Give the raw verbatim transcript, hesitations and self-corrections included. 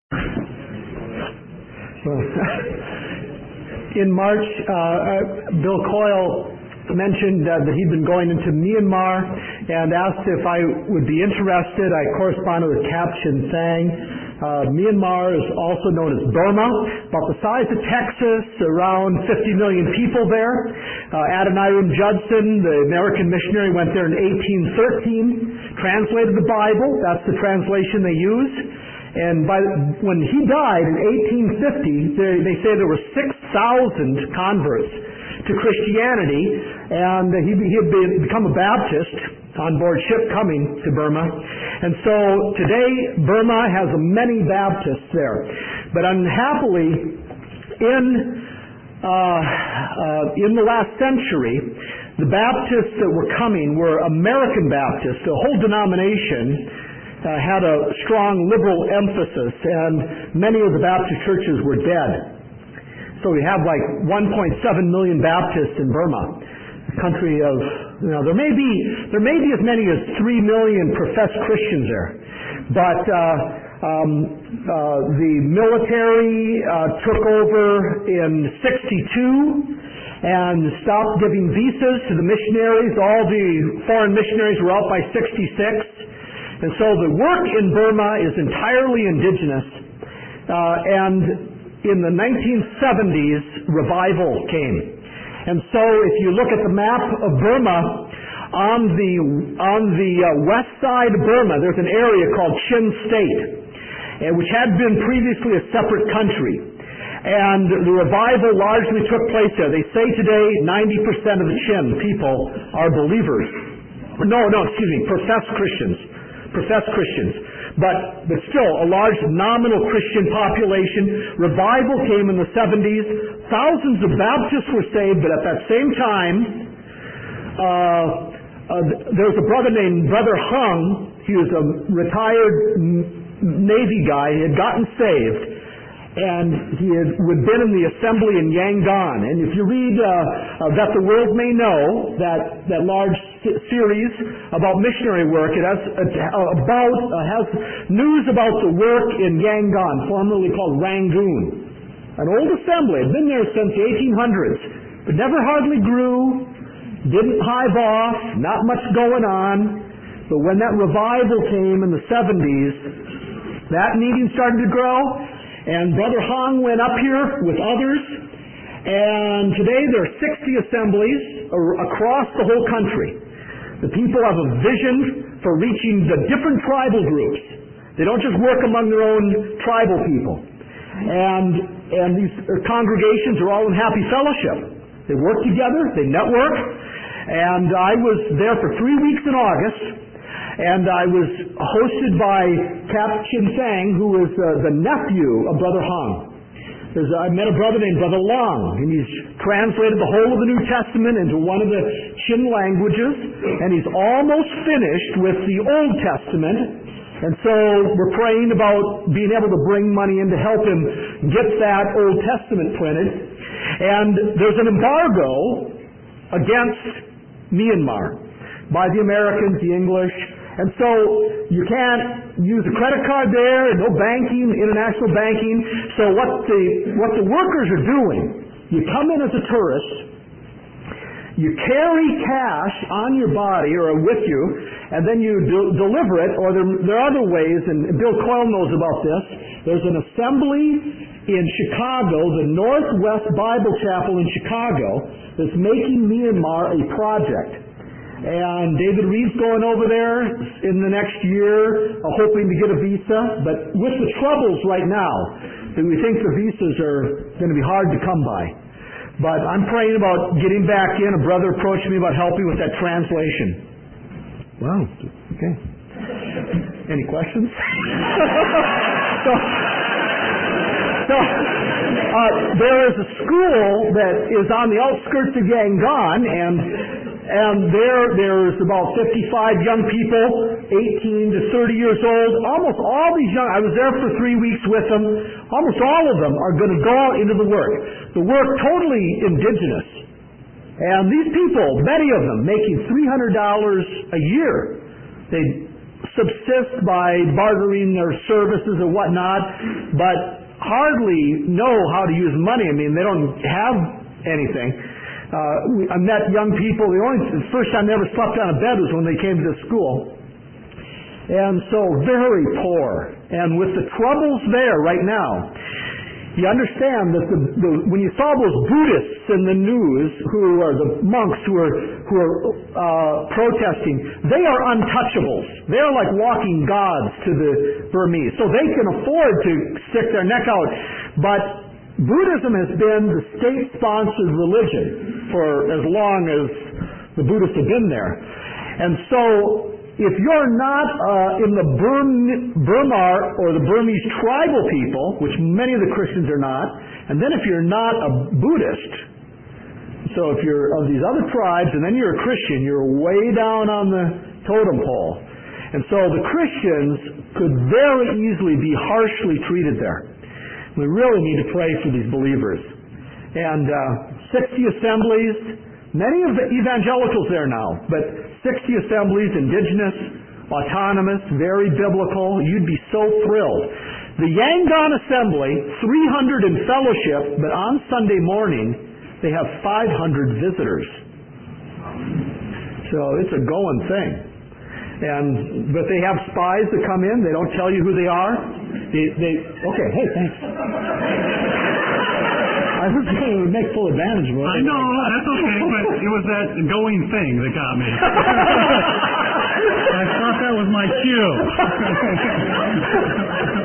In March, uh, Bill Coyle mentioned uh, that he'd been going into Myanmar and asked if I would be interested. I corresponded with Cap Chin Sang. Uh, Myanmar is also known as Burma, about the size of Texas, around fifty million people there. Uh, Adoniram Judson, the American missionary, went there in eighteen thirteen, translated the Bible. That's the translation they used. And by, when he died in eighteen fifty, they, they say there were six thousand converts to Christianity, and he, he had become a Baptist on board ship coming to Burma. And so today Burma has many Baptists there. But unhappily, in uh, uh, in the last century, the Baptists that were coming were American Baptists. The whole denomination Uh, had a strong liberal emphasis, and many of the Baptist churches were dead. So we have like one point seven million Baptists in Burma, a country of, you know, there may be there may be as many as three million professed Christians there, but uh, um, uh, the military uh, took over in sixty-two and stopped giving visas to the missionaries. All the foreign missionaries were out by sixty-six. And so the work in Burma is entirely indigenous. Uh, and in the nineteen seventies, revival came. And so if you look at the map of Burma, on the, on the uh, west side of Burma, there's an area called Chin State, uh, which had been previously a separate country. And the revival largely took place there. They say today ninety percent of the Chin people are believers. No, no, excuse me, professed Christians. professed Christians, but but still a large nominal Christian population. Revival came in the seventies. Thousands of Baptists were saved, but at that same time, uh, uh, there was a brother named Brother Hung. He was a retired Navy guy. He had gotten saved, and he had been in the assembly in Yangon. And if you read uh, uh, That the World May Know, that, that large s- series about missionary work, it has uh, about uh, has news about the work in Yangon, formerly called Rangoon. An old assembly, had been there since the eighteen hundreds, but never hardly grew, didn't hive off, not much going on. But when that revival came in the seventies, that meeting started to grow. And Brother Hong went up here with others, and today there are sixty assemblies across the whole country. The people have a vision for reaching the different tribal groups. They don't just work among their own tribal people. And, and these congregations are all in happy fellowship. They work together, they network, and I was there for three weeks in August. And I was hosted by Cap Chin Sang, who is uh, the nephew of Brother Hong. There's, I met a brother named Brother Long, and he's translated the whole of the New Testament into one of the Chin languages, and he's almost finished with the Old Testament. And so we're praying about being able to bring money in to help him get that Old Testament printed. And there's an embargo against Myanmar by the Americans, the English. And so you can't use a credit card there, no banking, international banking. So what the what the workers are doing, you come in as a tourist, you carry cash on your body or with you, and then you do, deliver it, or there, there are other ways, and Bill Coyle knows about this. There's an assembly in Chicago, the Northwest Bible Chapel in Chicago, that's making Myanmar a project. And David Reed's going over there in the next year, uh, hoping to get a visa. But with the troubles right now, we think the visas are going to be hard to come by. But I'm praying about getting back in. A brother approached me about helping with that translation. Wow. Okay. Any questions? so, so uh, there is a school that is on the outskirts of Yangon, and And there, there's about fifty-five young people, eighteen to thirty years old. Almost all these young, I was there for three weeks with them. Almost all of them are going to go out into the work. The work totally indigenous. And these people, many of them, making three hundred dollars a year. They subsist by bartering their services and whatnot, but hardly know how to use money. I mean, they don't have anything. Uh, we, I met young people. The only the first time they ever slept on a bed was when they came to school. And so very poor. And with the troubles there right now, you understand that the, the, when you saw those Buddhists in the news, who are the monks who are who are uh, protesting, they are untouchables. They are like walking gods to the Burmese, so they can afford to stick their neck out. But Buddhism has been the state-sponsored religion for as long as the Buddhists have been there, and so if you're not uh, in the Burm, Burma or the Burmese tribal people, which many of the Christians are not, and then if you're not a Buddhist, so if you're of these other tribes and then you're a Christian, you're way down on the totem pole. And so the Christians could very easily be harshly treated there. We really need to pray for these believers. And uh, sixty assemblies, many of the evangelicals there now, but sixty assemblies, indigenous, autonomous, very biblical. You'd be so thrilled. The Yangon Assembly, three hundred in fellowship, but on Sunday morning, they have five hundred visitors. So it's a going thing. And but they have spies that come in. They don't tell you who they are. They, they okay, hey, thanks. I was going to make full advantage of it. I know, that's okay, but it was that going thing that got me. I thought that was my cue.